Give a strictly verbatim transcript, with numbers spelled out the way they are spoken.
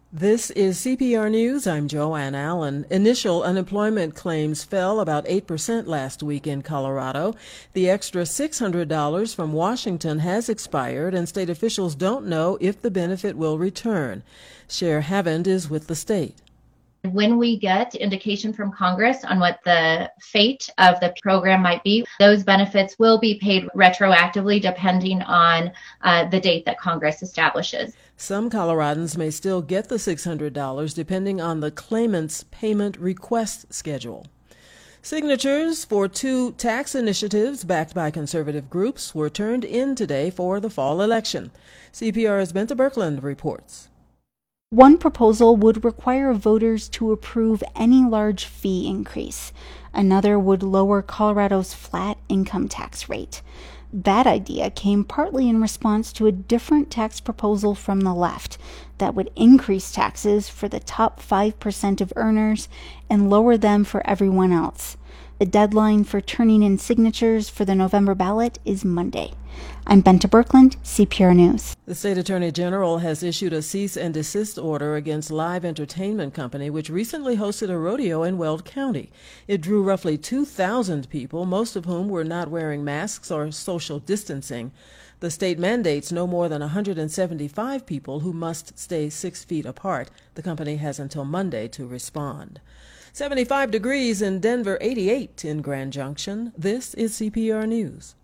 This is C P R News. I'm Joanne Allen. Initial unemployment claims fell about eight percent last week in Colorado. The extra six hundred dollars from Washington has expired, and state officials don't know if the benefit will return. Cher Havind is with the state. When we get indication from Congress on what the fate of the program might be, those benefits will be paid retroactively depending on uh, the date that Congress establishes. Some Coloradans may still get the six hundred dollars depending on the claimant's payment request schedule. Signatures for two tax initiatives backed by conservative groups were turned in today for the fall election. C P R's Benta Birkeland reports. One proposal would require voters to approve any large fee increase. Another would lower Colorado's flat income tax rate. That idea came partly in response to a different tax proposal from the left that would increase taxes for the top five percent of earners and lower them for everyone else. The deadline for turning in signatures for the November ballot is Monday. I'm Benta Birkeland, C P R News. The state attorney general has issued a cease and desist order against Live Entertainment Company, which recently hosted a rodeo in Weld County. It drew roughly two thousand people, most of whom were not wearing masks or social distancing. The state mandates no more than one hundred seventy-five people who must stay six feet apart. The company has until Monday to respond. seventy-five degrees in Denver, eighty-eight in Grand Junction. This is C P R News.